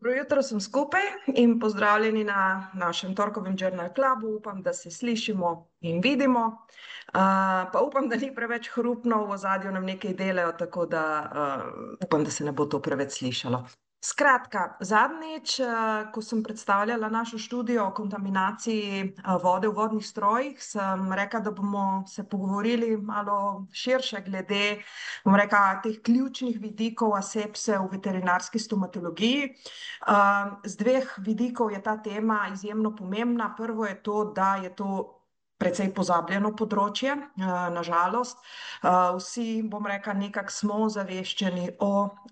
Dobro jutro sem skupaj in pozdravljeni na našem torkovem Journal Clubu. Upam, da se slišimo in vidimo. Pa upam, da ni preveč hrupno, v ozadju nam nekaj delajo, tako da upam, da se ne bo to preveč slišalo. Skratka, zadnjič, ko sem predstavljala našo študijo o kontaminaciji vode v vodnih strojih, sem rekla, da bomo se pogovorili malo širše glede, bom rekla, teh ključnih vidikov asepse v veterinarski stomatologiji. Z dveh vidikov je ta tema izjemno pomembna. Prvo je to, da je to precej pozabljeno področje, na žalost. Vsi, bom rekla, nekako smo ozaveščeni o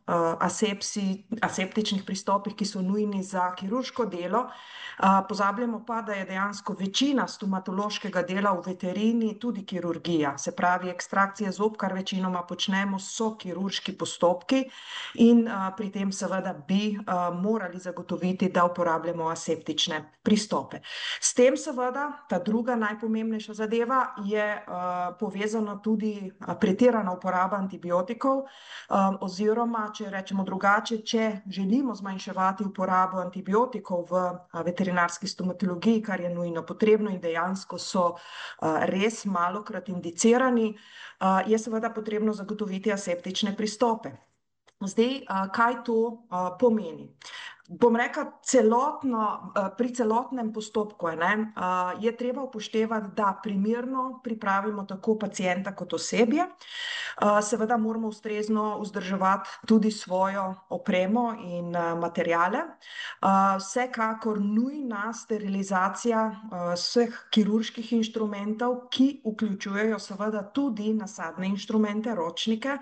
aseptičnih pristopih, ki so nujni za kirurško delo. Pozabljamo pa, da je dejansko večina stomatološkega dela v veterini tudi kirurgija. Se pravi, ekstrakcije zob, kar večinoma počnemo, so kirurški postopki in pri tem seveda bi morali zagotoviti, da uporabljamo aseptične pristope. S tem seveda ta druga najpomembnejša zadeva je povezana tudi pretirana uporaba antibiotikov, oziroma, če rečemo drugače, če želimo zmanjševati uporabo antibiotikov v veterinarski stomatologiji, kar je nujno potrebno in dejansko so res malokrat indicirani, je seveda potrebno zagotoviti aseptične pristope. Zdaj, kaj to pomeni? Bom rekla, pri celotnem postopku je treba upoštevati, da primerno pripravimo tako pacienta kot osebje. Seveda moramo ustrezno vzdrževati tudi svojo opremo in materiale. Vsekakor nujna sterilizacija vseh kirurških inštrumentov, ki vključujejo seveda tudi nasadne inštrumente, ročnike.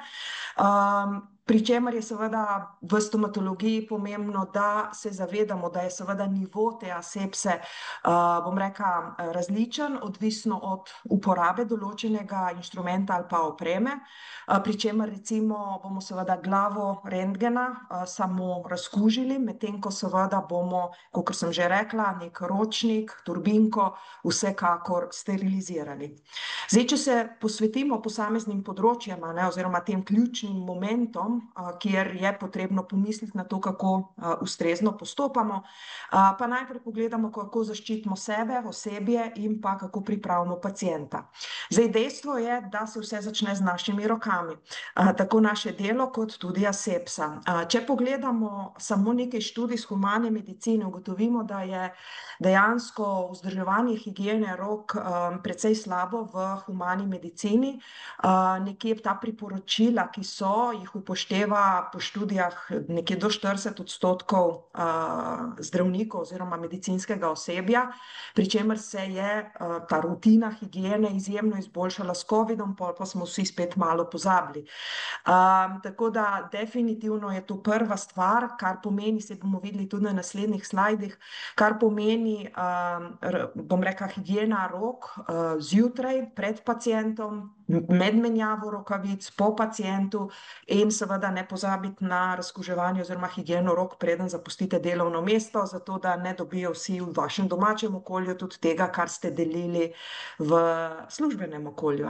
Pri čemer je seveda v stomatologiji pomembno, da se zavedamo, da je seveda nivo te asepse, bom rekla, različen, odvisno od uporabe določenega inštrumenta ali pa opreme, pri čemer recimo bomo seveda glavo rentgena samo razkužili, medtem ko seveda bomo, kakor sem že rekla, nek ročnik, turbinko vsekakor sterilizirali. Zdaj, če se posvetimo posameznim področjem, oziroma tem ključnim momentom, kjer je potrebno pomisliti na to, kako ustrezno postopamo, pa najprej pogledamo, kako zaščitimo sebe, osebje in pa kako pripravimo pacienta. Zdaj, dejstvo je, da se vse začne z našimi rokami, tako naše delo kot tudi asepsa. Če pogledamo samo nekaj študij iz humane medicine, ugotovimo, da je dejansko vzdrževanje higiene rok precej slabo v humani medicini. Nekje ta priporočila, ki so, jih upošteva po študijah nekje do 40% zdravnikov oziroma medicinskega osebja, pri čemer se je ta rutina higiene izjemno izboljšala s covidom, pol pa smo vsi spet malo pozabili. Tako da definitivno je to prva stvar, kar pomeni, saj bomo videli tudi na naslednjih slajdih, kar pomeni, bom rekla, higiena rok zjutraj pred pacientom, med menjavo rokavic, po pacientu in seveda ne pozabiti na razkuževanje oziroma higieno rok, preden zapustite delovno mesto, zato da ne dobijo vsi v vašem domačem okolju tudi tega, kar ste delili v službenem okolju,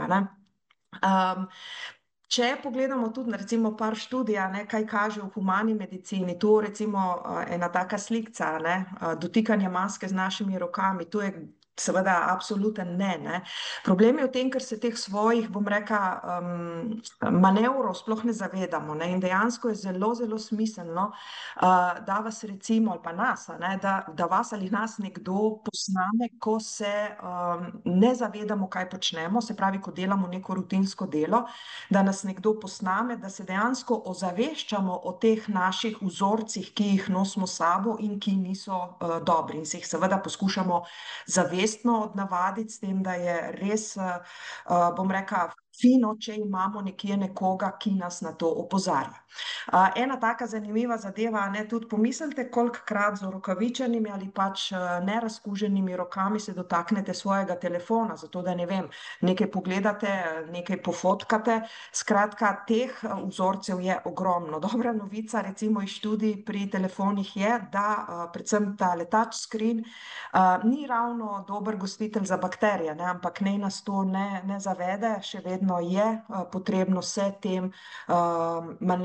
Če pogledamo tudi recimo par študij, kaj kaže v humani medicini, tu recimo ena taka slikca, dotikanje maske z našimi rokami, to je seveda absoluten ne. Problem je v tem, ker se teh svojih, bom rekla, manevrov sploh ne zavedamo, in dejansko je zelo, zelo smiselno, da vas recimo, ali pa nas, da vas ali nas nekdo posname, ko se ne zavedamo, kaj počnemo, se pravi, ko delamo neko rutinsko delo, da nas nekdo posname, da se dejansko ozaveščamo o teh naših vzorcih, ki jih nosimo s sabo in ki niso dobri in se jih seveda poskušamo zavestno odnavaditi, s tem, da je res, bom rekla, fino, če imamo nekje nekoga, ki nas na to opozarja. Ena taka zanimiva zadeva, tudi pomislite, kolikokrat z orokavičenimi ali pač nerazkuženimi rokami se dotaknete svojega telefona, zato da, ne vem, nekaj pogledate, nekaj pofotkate. Skratka, teh vzorcev je ogromno. Dobra novica recimo iz študij pri telefonih je, da predvsem tale touch screen ni ravno dober gostitelj za bakterije, ampak naj nas to ne zavede, še vedno je potrebno se tem manevrom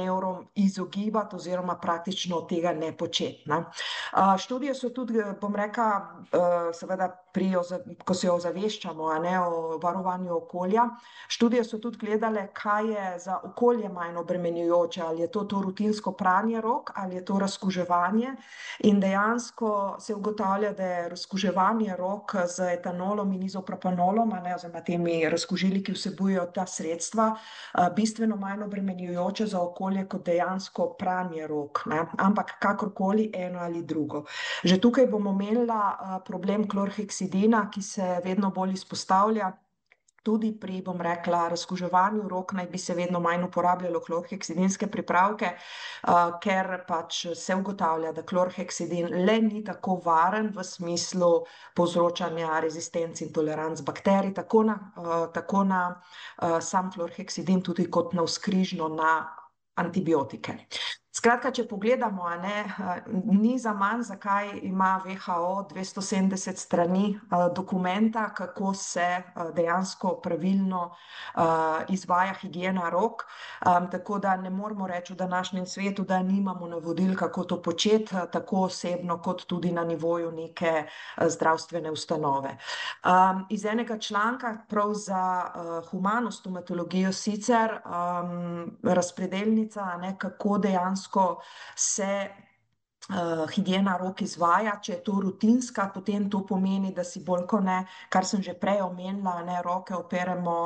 izogibati oziroma praktično tega ne početi, ne. Študije so tudi, bom rekla, seveda ko se ozaveščamo, a ne, o varovanju okolja, študije so tudi gledale, kaj je za okolje manj obremenjujoče, ali je to rutinsko pranje rok ali je to razkuževanje, in dejansko se ugotavlja, da je razkuževanje rok z etanolom in izopropanolom, a ne, oziroma temi razkužili, ki vsebujejo ta sredstva, bistveno manj obremenjujoče za okolje kot dejansko pranje rok, ne, ampak kakorkoli eno ali drugo. Že tukaj bom omenila problem klorheksidina, ki se vedno bolj izpostavlja. Tudi pri, bom rekla, razkuževanju rok naj bi se vedno manj uporabljalo klorheksidinske pripravke, ker pač se ugotavlja, da klorheksidin le ni tako varen v smislu povzročanja rezistenc in toleranc bakterij, tako na sam klorheksidin tudi kot navzkrižno na antibiotike. Skratka, če pogledamo, a ne, ni zaman, zakaj ima WHO 270 strani dokumenta, kako se dejansko pravilno izvaja higiena rok, tako da ne moremo reči v današnjem svetu, da nimamo navodil, kako to početi, tako osebno kot tudi na nivoju neke zdravstvene ustanove. Iz enega članka prav za humano stomatologijo sicer razpredelnica, a ne, kako dejansko se higiena rok izvaja, če je to rutinska, potem to pomeni, da si bolj kot ne, kar sem že prej omenila, ne, roke operemo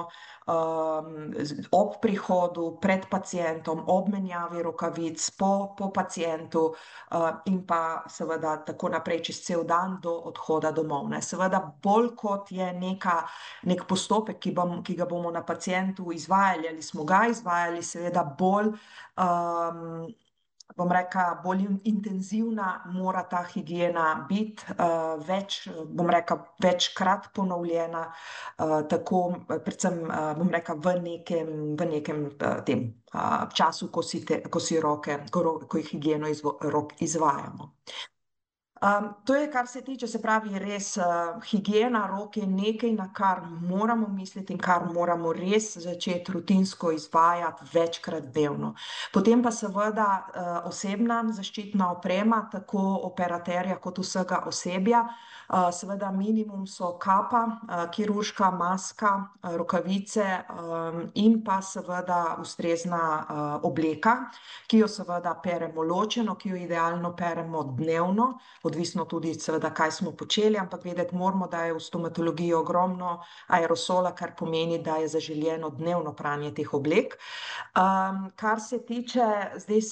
ob prihodu, pred pacientom, ob menjavi rokavic, po pacientu in pa seveda tako naprej čez cel dan do odhoda domov, ne. Seveda bolj kot je nek postopek, ki ga bomo na pacientu izvajali ali smo ga izvajali, seveda bolj bom rekla, bolj intenzivna mora ta higiena biti, bom rekla, večkrat ponovljena, tako predvsem, bom rekla, v nekem tem času, ko jih higieno rok izvajamo. To je, kar se tiče, se pravi, res higiena rok je nekaj, na kar moramo misliti in kar moramo res začeti rutinsko izvajati večkrat dnevno. Potem pa seveda osebna zaščitna oprema, tako operaterja kot vsega osebja, seveda minimum so kapa, kirurška maska, rokavice in pa seveda ustrezna obleka, ki jo seveda peremo ločeno, ki jo idealno peremo dnevno, odvisno tudi seveda, kaj smo počeli, ampak vedeti moramo, da je v stomatologiji ogromno aerosola, kar pomeni, da je zaželeno dnevno pranje teh oblek. Kar se tiče zdaj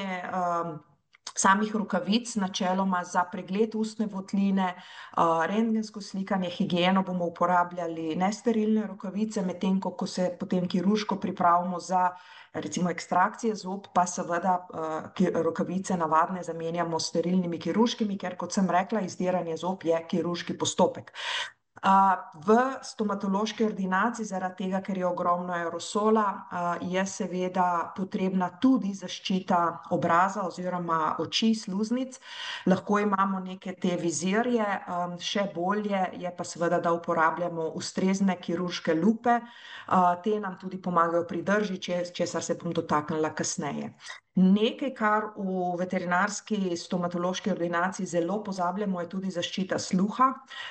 samih rokavic, načeloma za pregled ustne votline, rentgensko slikanje, higieno bomo uporabljali nesterilne rokavice, medtem ko se potem kirurško pripravimo za recimo ekstrakcije zob, pa seveda rokavice navadne zamenjamo s sterilnimi kirurškimi, ker kot sem rekla, izdiranje zob je kirurški postopek. V stomatološki ordinaciji, zaradi tega, ker je ogromno aerosola, je seveda potrebna tudi zaščita obraza oziroma oči, sluznic. Lahko imamo neke te vizirje, še bolje je pa seveda, da uporabljamo ustrezne kirurške lupe, te nam tudi pomagajo pri drži, česar se bom dotaknila kasneje. Nekaj, kar v veterinarski stomatološki ordinaciji zelo pozabljamo, je tudi zaščita sluha.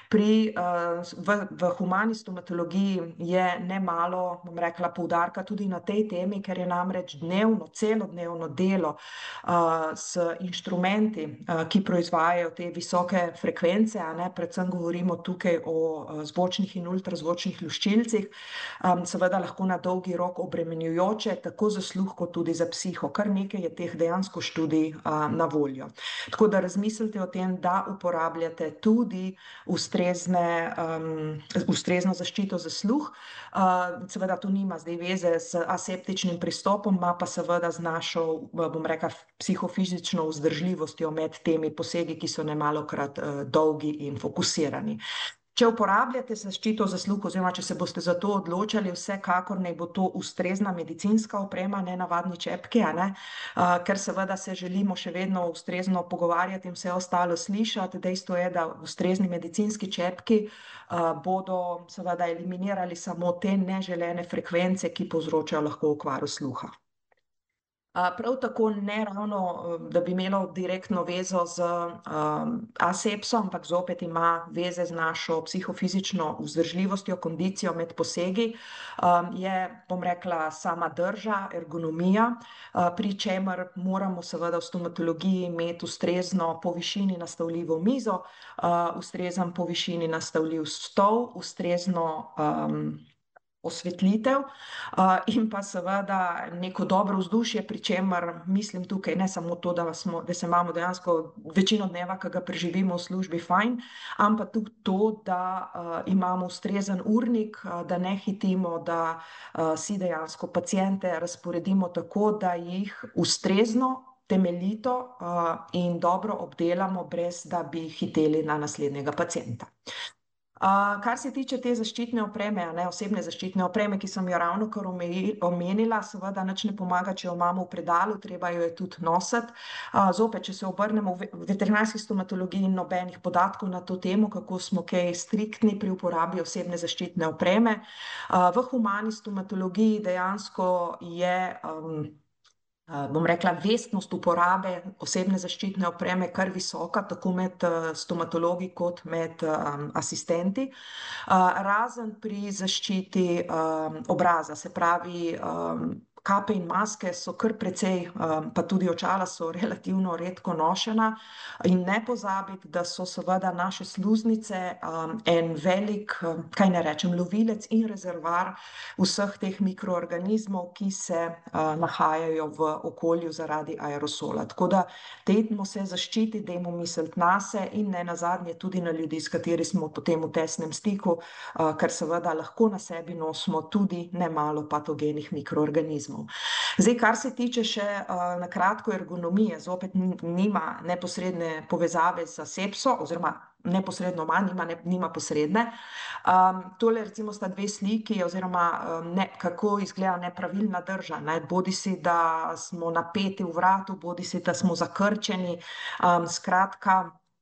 V humani stomatologiji je nemalo, bom rekla, poudarka tudi na tej temi, ker je namreč celodnevno delo s inštrumenti, ki proizvajajo te visoke frekvence, a ne, predvsem govorimo tukaj o zvočnih in ultrazvočnih luščilcih, seveda lahko na dolgi rok obremenjujoče, tako za sluh kot tudi za psiho. Kar nekaj je teh dejansko študij na voljo. Tako da razmislite o tem, da uporabljate tudi ustrezno zaščito za sluh. Seveda to nima zdaj veze z aseptičnim pristopom, ima pa seveda z našo, bom rekla, psihofizično vzdržljivostjo med temi posegi, ki so nemalokrat dolgi in fokusirani. Če uporabljate zaščito za sluh oziroma če se boste za to odločali, vsekakor naj bo to ustrezna medicinska oprema, ne navadni čepki, a ne, ker seveda se želimo še vedno ustrezno pogovarjati in vse ostalo slišati. Dejstvo je, da ustrezni medicinski čepki bodo seveda eliminirali samo te neželene frekvence, ki povzročajo lahko okvaro sluha. Prav tako ne ravno, da bi imelo direktno vezo z asepsom, ampak zopet ima veze z našo psihofizično vzdržljivostjo, kondicijo med posegi, je, bom rekla, sama drža, ergonomija, pri čemer moramo seveda v stomatologiji imeti ustrezno po višini nastavljivo mizo, ustrezen po višini nastavljiv stol, ustrezno osvetlitev, in pa seveda neko dobro vzdušje, pri čemer mislim tukaj ne samo to, da se imamo dejansko večino dneva, ki ga preživimo v službi, fajn, ampak tudi to, da imamo ustrezen urnik, da ne hitimo, da si dejansko paciente razporedimo tako, da jih ustrezno, temeljito in dobro obdelamo, brez da bi hiteli na naslednjega pacienta. Kar se tiče te zaščitne opreme, osebne zaščitne opreme, ki sem jo ravnokar omenila, seveda nič ne pomaga, če jo imamo v predalu, treba jo je tudi nositi. Zopet, če se obrnemo v veterinarski stomatologiji, nobenih podatkov na to temo, kako smo kaj striktni pri uporabi osebne zaščitne opreme. V humani stomatologiji dejansko je, bom rekla, vestnost uporabe osebne zaščitne opreme kar visoka, tako med stomatologi kot med asistenti. Razen pri zaščiti obraza, se pravi, kape in maske so kar precej, pa tudi očala so relativno redko nošena, in ne pozabiti, da so seveda naše sluznice en velik, kaj naj rečem, lovilec in rezervoar vseh teh mikroorganizmov, ki se nahajajo v okolju zaradi aerosola. Tako da dajmo se zaščititi, dajmo misliti nase in nenazadnje tudi na ljudi, s kateri smo potem v tesnem stiku, ker seveda lahko na sebi nosimo tudi nemalo patogenih mikroorganizmov. Zdaj, kar se tiče še na kratko ergonomije, zopet nima neposredne povezave z asepso, oziroma neposredno ima, nima posredne. Tole recimo sta dve sliki, oziroma kako izgleda nepravilna drža, bodisi da smo napeti v vratu, bodisi da smo zakrčeni, skratka,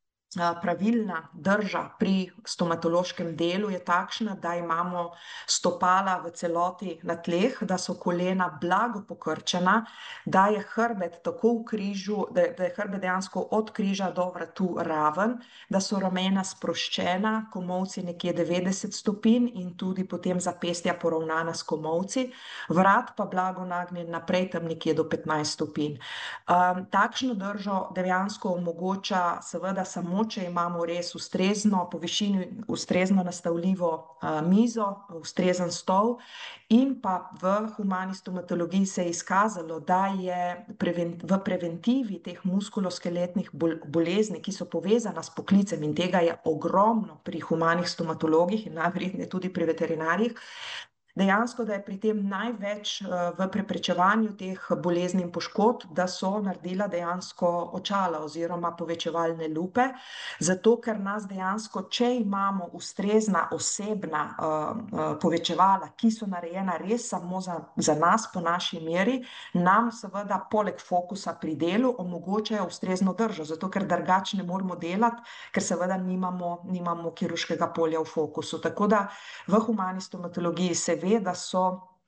pravilna drža pri stomatološkem delu je takšna, da imamo stopala v celoti na tleh, da so kolena blago pokrčena, da je hrbet tako v križu, da je hrbet dejansko od križa do vratu raven, da so ramena sproščena, komolci nekje 90 stopinj in tudi potem zapestja poravnana s komolci, vrat pa blago nagnjen naprej, tam nekje do 15 stopinj. Takšno držo dejansko omogoča seveda samo, če imamo res ustrezno po višini, ustrezno nastavljivo mizo, ustrezen stol, in pa v humani stomatologiji se je izkazalo, da je v preventivi teh muskuloskeletnih bolezni, ki so povezana s poklicem, in tega je ogromno pri humanih stomatologih in najverjetneje tudi pri veterinarjih, dejansko, da je pri tem največ v preprečevanju teh bolezni in poškodb, da so naredila dejansko očala oziroma povečevalne lupe, zato ker nas dejansko, če imamo ustrezna osebna povečevala, ki so narejena res samo za nas, po naši meri, nam seveda poleg fokusa pri delu omogočajo ustrezno držo, zato ker drugače ne moremo delati, ker seveda nimamo kirurškega polja v fokusu. Tako da v humani stomatologiji se ve, da so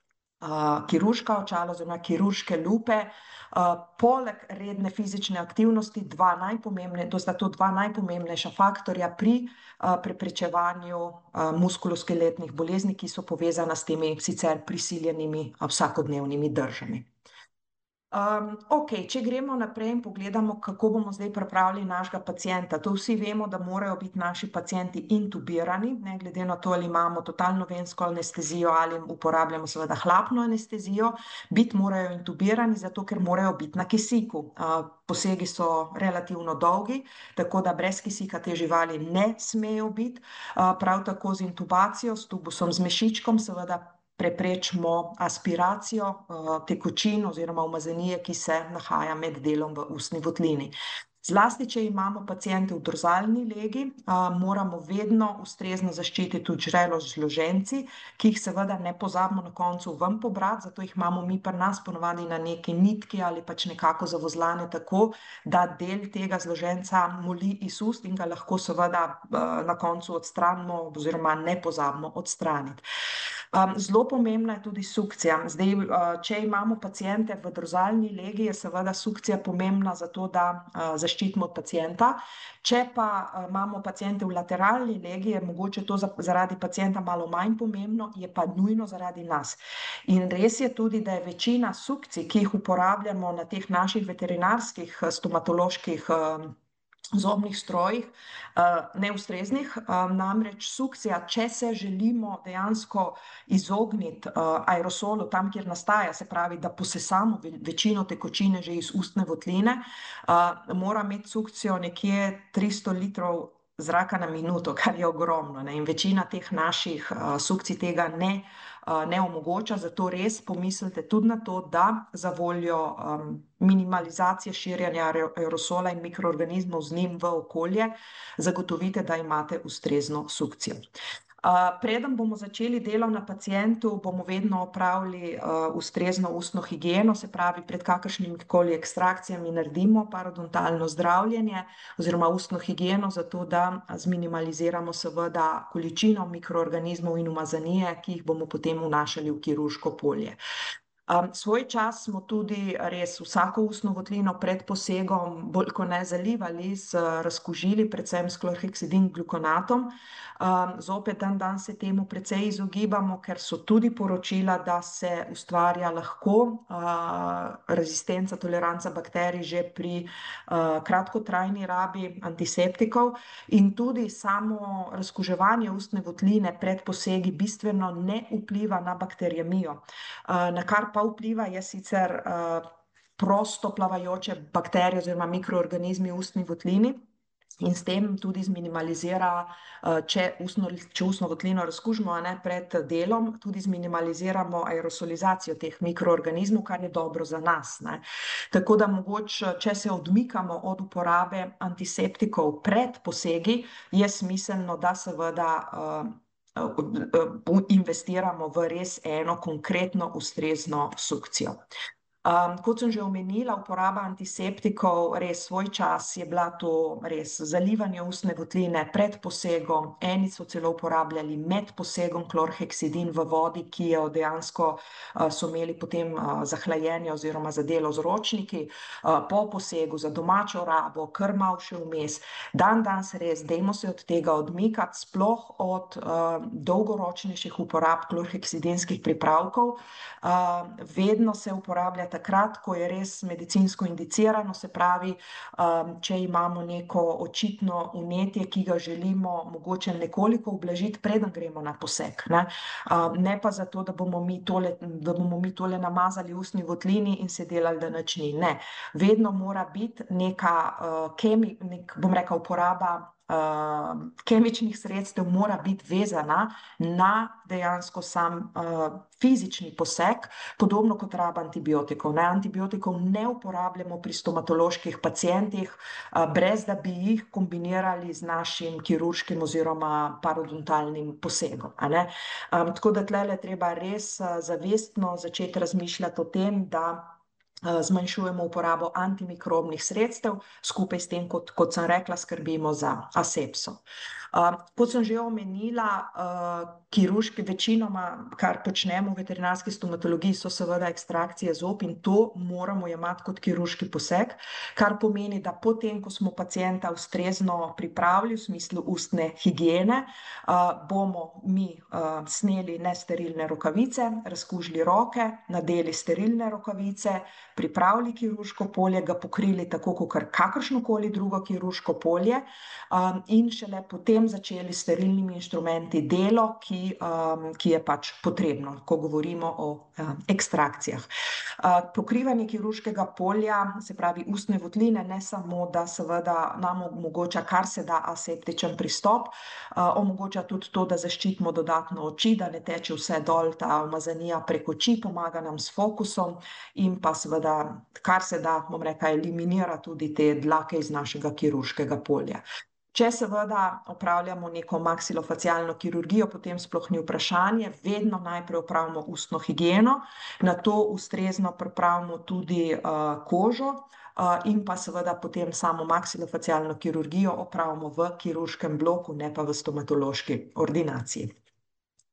kirurška očala oziroma kirurške lupe poleg redne fizične aktivnosti to sta to dva najpomembnejša faktorja pri preprečevanju muskuloskeletnih bolezni, ki so povezana s temi sicer prisiljenimi vsakodnevnimi držami. Če gremo naprej in pogledamo, kako bomo zdaj pripravili našega pacienta. To vsi vemo, da morajo biti naši pacienti intubirani, ne glede na to, ali imamo totalno vensko anestezijo ali uporabljamo seveda hlapno anestezijo, biti morajo intubirani, zato ker morajo biti na kisiku. Posegi so relativno dolgi, tako da brez kisika te živali ne smejo biti. Prav tako z intubacijo, s tubusom z mešičkom, seveda preprečimo aspiracijo tekočin oziroma umazanije, ki se nahaja med delom v ustni votlini. Zlasti, če imamo paciente v dorzalni legi, moramo vedno ustrezno zaščititi tudi žrelo z zloženci, ki jih seveda ne pozabimo na koncu ven pobrati, zato jih imamo mi pri nas ponovadi na neki nitki ali pač nekako zavozlane tako, da del tega zloženca moli iz ust in ga lahko seveda na koncu odstranimo oziroma ne pozabimo odstraniti. Zelo pomembna je tudi sukcija. Zdaj, če imamo paciente v drozalni legi, je seveda sukcija pomembna za to, da zaščitimo pacienta. Če pa imamo paciente v lateralni legi, je mogoče to zaradi pacienta malo manj pomembno, je pa nujno zaradi nas. In res je tudi, da je večina sukcij, ki jih uporabljamo na teh naših veterinarskih stomatoloških zobnih strojih, neustreznih. Namreč sukcija, če se želimo dejansko izogniti aerosolu tam, kjer nastaja, se pravi, da posesamo večino tekočine že iz ustne votline, mora imeti sukcijo nekje 300 litrov zraka na minuto, kar je ogromno, ne? In večina teh naših sukcij tega ne omogoča, zato res pomislite tudi na to, da za voljo minimalizacije širjenja aerosola in mikroorganizmov z njim v okolje zagotovite, da imate ustrezno sukcijo. Preden bomo začeli delo na pacientu, bomo vedno opravili ustrezno ustno higieno, se pravi, pred kakršnimi koli ekstrakcijami naredimo parodontalno zdravljenje oziroma ustno higieno, zato da zminimaliziramo seveda količino mikroorganizmov in umazanije, ki jih bomo potem vnašali v kirurško polje. Svoj čas smo tudi res vsako ustno votlino pred posegom bolj kot ne zalivali z razkužili, predvsem s klorheksidin glukonatom. Zopet dan se temu precej izogibamo, ker so tudi poročila, da se ustvarja lahko rezistenca, toleranca bakterij že pri kratkotrajni rabi antiseptikov in tudi samo razkuževanje ustne votline pred posegi bistveno ne vpliva na bakteriemijo. Na kar pa vpliva je sicer prosto plavajoče bakterije oziroma mikroorganizmi v ustni votlini in s tem tudi zminimalizira, če ustno votlino razkužimo pred delom, tudi zminimaliziramo aerosolizacijo teh mikroorganizmov, kar je dobro za nas, ne. Tako da mogoče, če se odmikamo od uporabe antiseptikov pred posegi, je smiselno, da seveda investiramo v res eno konkretno ustrezno sukcijo. Kot sem že omenila, uporaba antiseptikov, res svoj čas je bila to res zalivanje ustne votline pred posegom, eni so celo uporabljali med posegom klorheksidin v vodi, ki jo dejansko so imeli potem za hlajenje oziroma za delo z ročniki, po posegu za domačo rabo, kar malo še vmes. Danes res, dajmo se od tega odmikati, sploh od dolgoročnejših uporab klorheksidinskih pripravkov. Vedno se uporablja takrat, ko je res medicinsko indicirano, se pravi, če imamo neko očitno vnetje, ki ga želimo mogoče nekoliko ublažiti, preden gremo na poseg, ne. Ne pa zato, da bomo mi tole namazali v ustni votlini in se delali, da nič ni. Ne, vedno mora biti neka bom rekla, uporaba kemičnih sredstev mora biti vezana na dejansko sam fizični poseg, podobno kot raba antibiotikov, ne. Antibiotikov ne uporabljamo pri stomatoloških pacientih, brez da bi jih kombinirali z našim kirurškim oziroma parodontalnim posegom, a ne. Tako da tulele treba res zavestno začeti razmišljati o tem, da zmanjšujemo uporabo antimikrobnih sredstev, skupaj s tem, kot sem rekla, skrbimo za asepso. Kot sem že omenila, kirurški večinoma, kar počnemo v veterinarski stomatologiji, so seveda ekstrakcije zob in to moramo jemati kot kirurški poseg, kar pomeni, da potem, ko smo pacienta ustrezno pripravili v smislu ustne higiene, bomo mi sneli nesterilne rokavice, razkužili roke, nadeli sterilne rokavice, pripravili kirurško polje, ga pokrili tako kakor kakršnokoli drugo kirurško polje in šele potem začeli s sterilnimi inštrumenti delo, ki je pač potrebno, ko govorimo o ekstrakcijah. Pokrivanje kirurškega polja, se pravi ustne votline, ne samo, da seveda nam omogoča kar se da aseptičen pristop, omogoča tudi to, da zaščitimo dodatno oči, da ne teče vse dol ta umazanija prek oči, pomaga nam s fokusom in pa seveda kar se da, bom rekla, eliminira tudi te dlake iz našega kirurškega polja. Če seveda opravljamo neko maksilofacialno kirurgijo, potem sploh ni vprašanje, vedno najprej opravimo ustno higieno, nato ustrezno pripravimo tudi kožo in pa seveda potem samo maksilofacialno kirurgijo opravimo v kirurškem bloku, ne pa v stomatološki ordinaciji.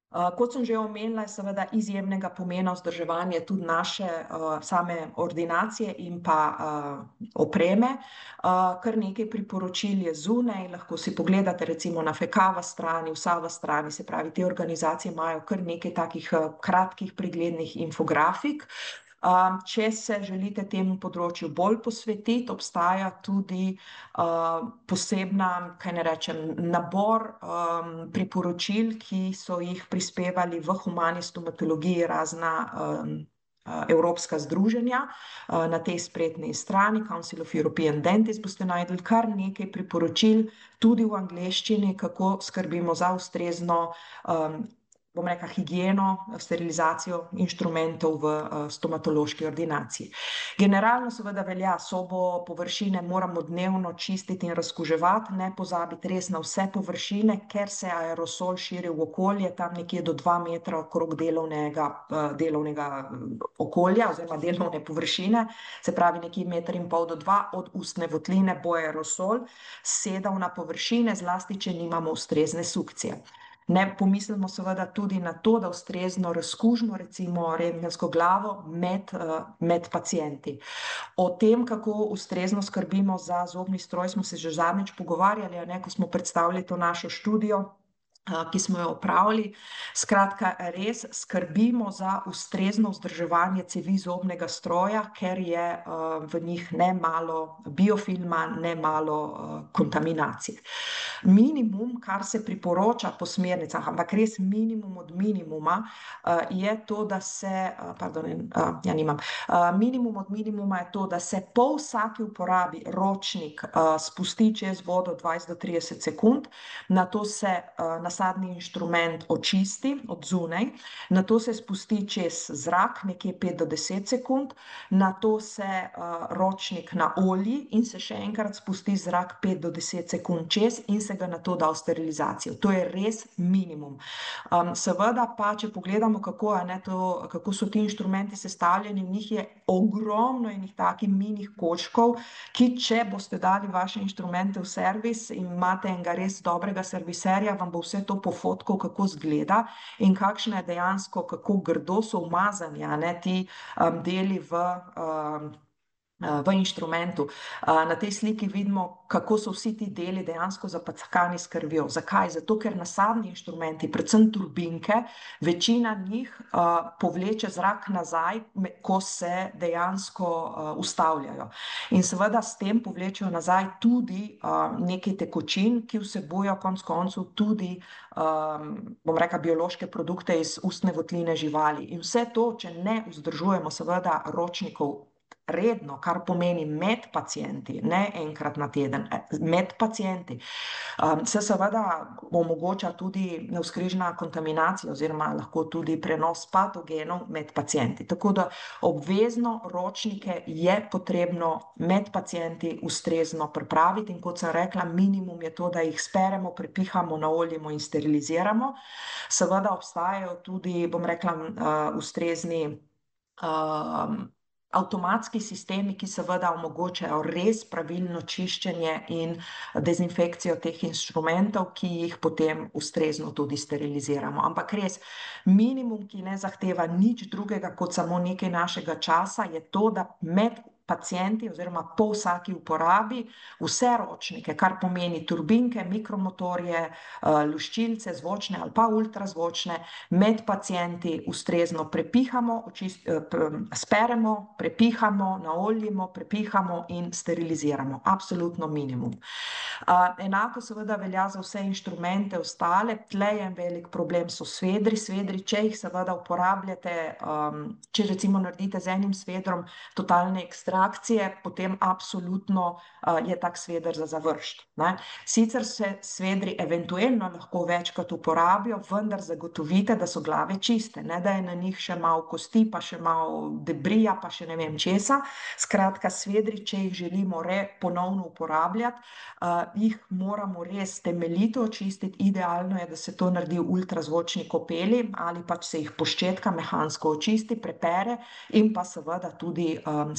Kot sem že omenila, je seveda izjemnega pomena vzdrževanje tudi naše same ordinacije in pa opreme. Kar nekaj priporočil je zunaj, lahko si pogledate recimo na Fekava strani, Vsava strani, se pravi, te organizacije imajo kar nekaj takih kratkih preglednih infografik. Če se želite temu področju bolj posvetiti, obstaja tudi posebna, kaj ne rečem, nabor priporočil, ki so jih prispevali v humani stomatologiji razna evropska združenja. Na tej spletni strani Council of European Dentists boste našli kar nekaj priporočil, tudi v angleščini, kako skrbimo za ustrezno bom rekla, higieno, sterilizacijo inštrumentov v stomatološki ordinaciji. Generalno seveda velja, sobo, površine moramo dnevno čistiti in razkuževati, ne pozabiti res na vse površine, ker se aerosol širi v okolje, tam nekje do 2 metra okrog delovnega okolja oziroma delovne površine, se pravi nekje 1,5 do 2 od ustne votline bo aerosol sedal na površine, zlasti če nimamo ustrezne sukcije. Ne pomislimo seveda tudi na to, da ustrezno razkužimo recimo rentgensko glavo med pacienti. O tem, kako ustrezno skrbimo za zobni stroj, smo se že zadnjič pogovarjali, ko smo predstavili to našo študijo, ki smo jo opravili. Skratka, res skrbimo za ustrezno vzdrževanje cevi zobnega stroja, ker je v njih nemalo biofilma, nemalo kontaminacije. Minimum, kar se priporoča po smernicah, ampak res minimum od minimuma, je to, da se, minimum od minimuma je to, da se po vsaki uporabi ročnik spusti čez vodo 20 do 30 sekund, nato se nasadni inštrument očisti od zunaj, nato se spusti čez zrak nekje 5 do 10 sekund, nato se ročnik naolji in se še enkrat spusti zrak 5 do 10 sekund čez in se ga nato da v sterilizacijo. To je res minimum. Seveda pa, če pogledamo, kako so ti inštrumenti sestavljeni, v njih je ogromno enih takih minih koščkov, ki če boste dali vaše inštrumente v servis in imate enega res dobrega serviserja, vam bo vse to pofotkal, kako izgleda in kakšna je dejansko, kako grdo so umazani ti deli v inštrumentu. Na tej sliki vidimo, kako so vsi ti deli dejansko zapackani s krvjo. Zakaj? Zato, ker nasadni inštrumenti, predvsem turbinke, večina njih povleče zrak nazaj, ko se dejansko ustavljajo. In seveda s tem povlečejo nazaj tudi nekaj tekočin, ki vsebujejo konec koncev tudi, bom rekla, biološke produkte iz ustne votline živali. In vse to, če ne vzdržujemo seveda ročnikov redno, kar pomeni med pacienti, ne enkrat na teden, med pacienti, se seveda omogoča tudi navzkrižna kontaminacija oziroma lahko tudi prenos patogenov med pacienti. Tako da obvezno ročnike je potrebno med pacienti ustrezno pripraviti in kot sem rekla, minimum je to, da jih speremo, prepihamo, naoljimo in steriliziramo. Seveda obstajajo tudi, bom rekla, ustrezni avtomatski sistemi, ki seveda omogočajo res pravilno čiščenje in dezinfekcijo teh inštrumentov, ki jih potem ustrezno tudi steriliziramo. Ampak res, minimum, ki ne zahteva nič drugega kot samo nekaj našega časa, je to, da med pacienti oziroma po vsaki uporabi vse ročnike, kar pomeni turbinke, mikromotorje, luščilce, zvočne ali pa ultrazvočne, med pacienti ustrezno prepihamo, speremo, prepihamo, naoljimo, prepihamo in steriliziramo. Absolutno minimum. Enako seveda velja za vse inštrumente ostale. Tle je velik problem so svedri. Svedri, če jih seveda uporabljate, če recimo naredite z enim svedrom totalne ekstrakcije, potem absolutno je tak sveder za zavržiti. Sicer se svedri eventualno lahko večkrat uporabijo, vendar zagotovite, da so glave čiste, ne da je na njih še malo kosti, pa še malo debrija, pa še ne vem česa. Skratka, svedri, če jih želimo ponovno uporabljati, jih moramo res temeljito očistiti. Idealno je, da se to naredi v ultrazvočni kopeli ali pač se jih poščetka mehansko očisti, prepere in pa seveda tudi sterilizira.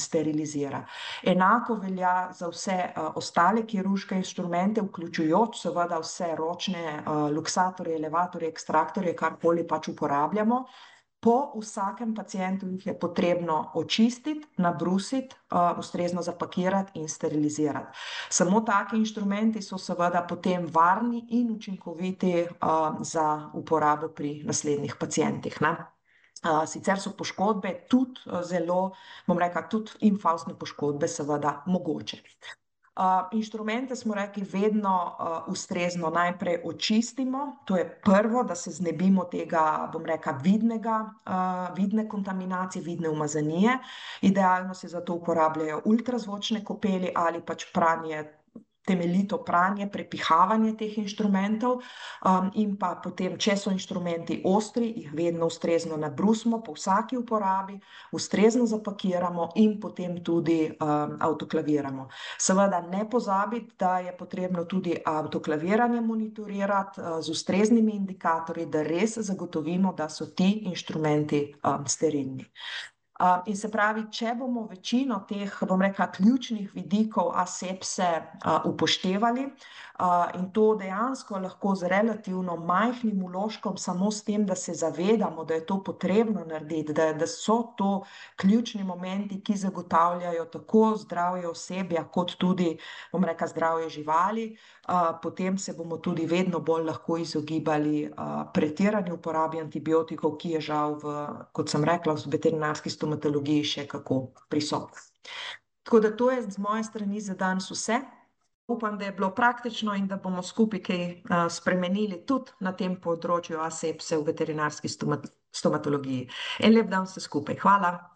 sterilizira. Enako velja za vse ostale kirurške inštrumente, vključujoč seveda vse ročne luksatorje, elevatorje, ekstraktorje, karkoli pač uporabljamo. Po vsakem pacientu jih je potrebno očistiti, nabrusiti, ustrezno zapakirati in sterilizirati. Samo taki inštrumenti so seveda potem varni in učinkoviti za uporabo pri naslednjih pacientih, ne. Sicer so poškodbe tudi zelo, bom rekla, tudi infaustne poškodbe seveda mogoče. Inštrumente smo rekli vedno ustrezno najprej očistimo, to je prvo, da se znebimo tega, bom rekla, vidne kontaminacije, vidne umazanije. Idealno se za to uporabljajo ultrazvočne kopeli ali pač pranje, temeljito pranje, prepihavanje teh inštrumentov, in pa potem, če so inštrumenti ostri, jih vedno ustrezno nabrusimo po vsaki uporabi, ustrezno zapakiramo in potem tudi avtoklaviramo. Seveda ne pozabiti, da je potrebno tudi avtoklaviranje monitorirati z ustreznimi indikatorji, da res zagotovimo, da so ti inštrumenti sterilni. In se pravi, če bomo večino teh, bom rekla, ključnih vidikov asepse upoštevali, in to dejansko lahko z relativno majhnim vložkom, samo s tem, da se zavedamo, da je to potrebno narediti, da so to ključni momenti, ki zagotavljajo tako zdravje osebja kot tudi, bom rekla, zdravje živali, potem se bomo tudi vedno bolj lahko izogibali pretirani uporabi antibiotikov, ki je žal kot sem rekla, v veterinarski stomatologiji še kako prisotna. Tako da to je z moje strani za danes vse. Upam, da je bilo praktično in da bomo skupaj kaj spremenili tudi na tem področju asepse v veterinarski stomatologiji. En lep dan vsem skupaj. Hvala.